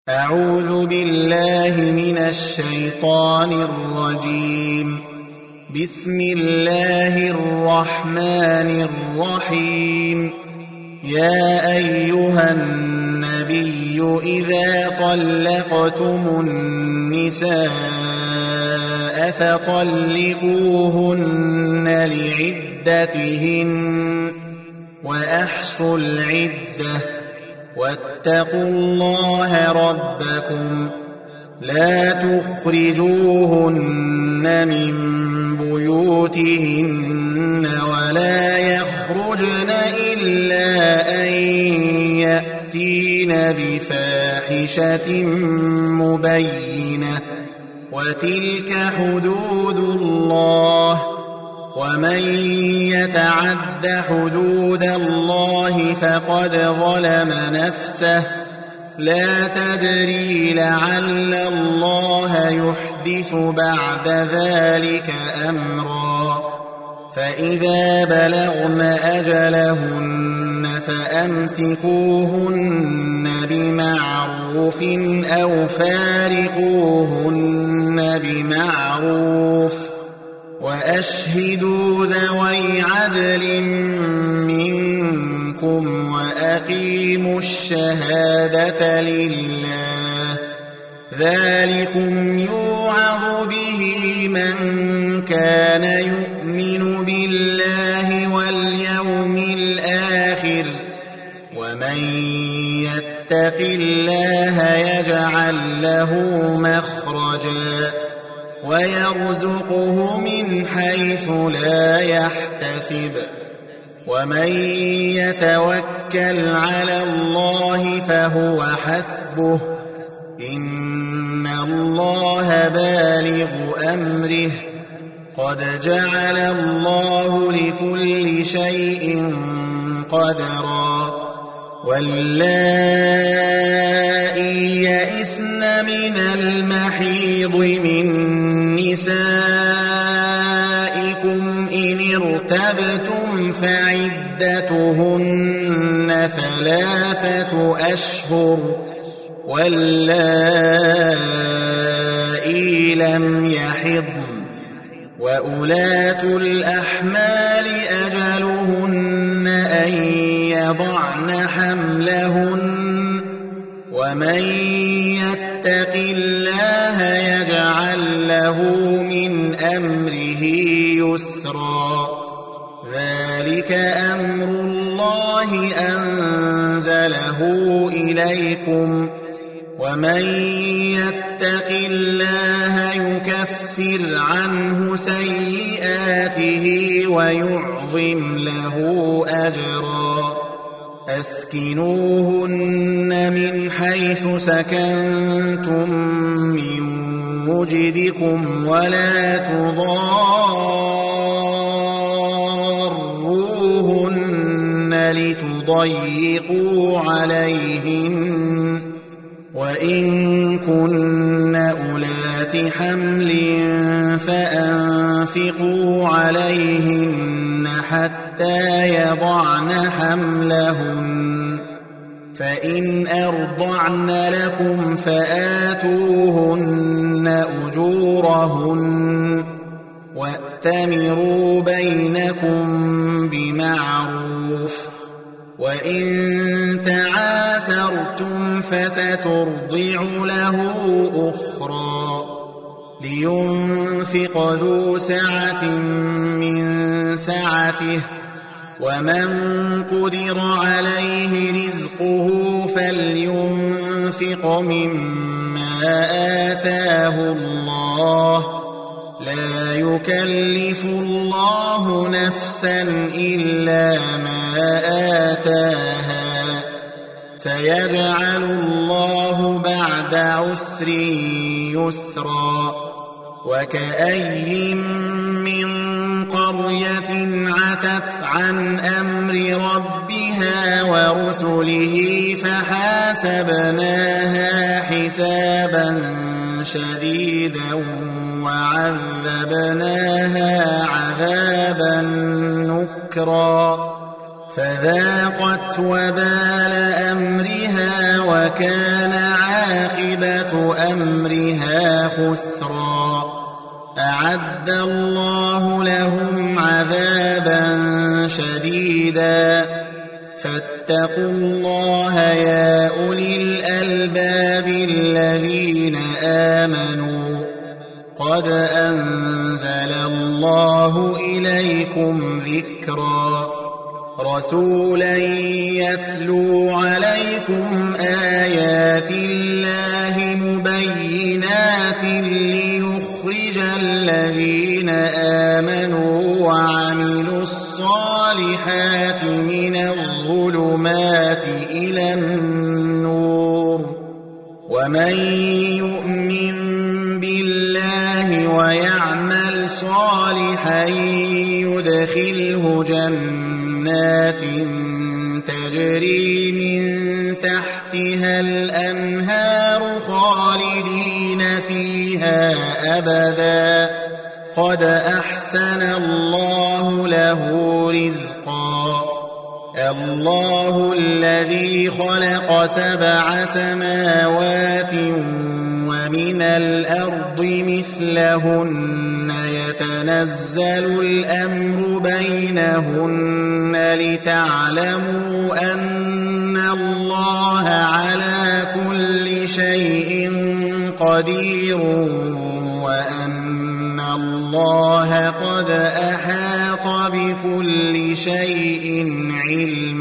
أعوذ بالله من الشيطان الرجيم. بسم الله الرحمن الرحيم. يا أيها النبي إذا طلقتم النساء فطلقوهن لعدتهن وأحصوا العدة واتقوا الله ربكم لا تخرجوهن من بيوتهن ولا يخرجن إلا أن يأتين بفاحشة مبينة وتلك حدود الله ومن يتعد حدود الله فقد ظلم نفسه لا تدري لعل الله يحدث بعد ذلك أمرا فإذا بلغن أجلهن فأمسكوهن بمعروف أو فارقوهن بمعروف وأشهدوا ذوي عدل منكم وأقيموا الشهادة لله ذلكم يوعظ به من كان يؤمن بالله واليوم الآخر ومن يتق الله يجعل له مخرجا ويرزقه من حيث لا يحتسب ومن يتوكل على الله فهو حسبه إن الله بالغ أمره قد جعل الله لكل شيء قدرا واللائي يئسن من المحيض من نسائكم إن ارتبتم فعدتهن 3 أشهر واللائي لم يحضن وأولاة الأحمال أجلهن أن يضعن حملهن ومن يتق الله يجعل له من أمره يسرا ذلك أمر الله أنزله إليكم ومن يتق الله يكفر عنه سيئاته ويعظم له أجرا أسكنوهن من حيث سكنتم من وجدكم ولا تضاروهن لتضيقوا عليهن وإن كن أولات حمل فأنفقوا عليهن حتى يضعن حملهن فإن أرضعن لكم فآتوهن أجورهن وأتمروا بينكم بمعروف وإن تعاثرتم فسترضع له أخرى لينفق ذو سعة من سعته ومن قدر عليه رزقه فلينفق مما آتاه الله لا يكلف الله نفسا إلا ما آتاها سيجعل الله بعد عسر يسرا وكأي من قرية عتت عن أمر ربها ورسله فحاسبناها حسابا شديدا وعذبناها عذابا نكرا فذاقت وبال أمرها وكان عاقبتها فاتقوا الله يا أولي الألباب الذين آمنوا قد أنزل الله إليكم ذكرا رسولا يتلو عليكم آيات الله مبينات ليخرج الذين آمنوا وعملوا الصالحات من الظلمات إلى النور ومن يؤمن بالله ويعمل صالحا يدخله جنات تجري من تحتها الأنهار خالدين فيها أبدا قد أحسن الله له رزقا الله الذي خلق 7 سماوات ومن الأرض مثلهن يتنزل الأمر بينهن لتعلموا أن الله على كل شيء قدير وأن الله قد أحاط بكل شيء علما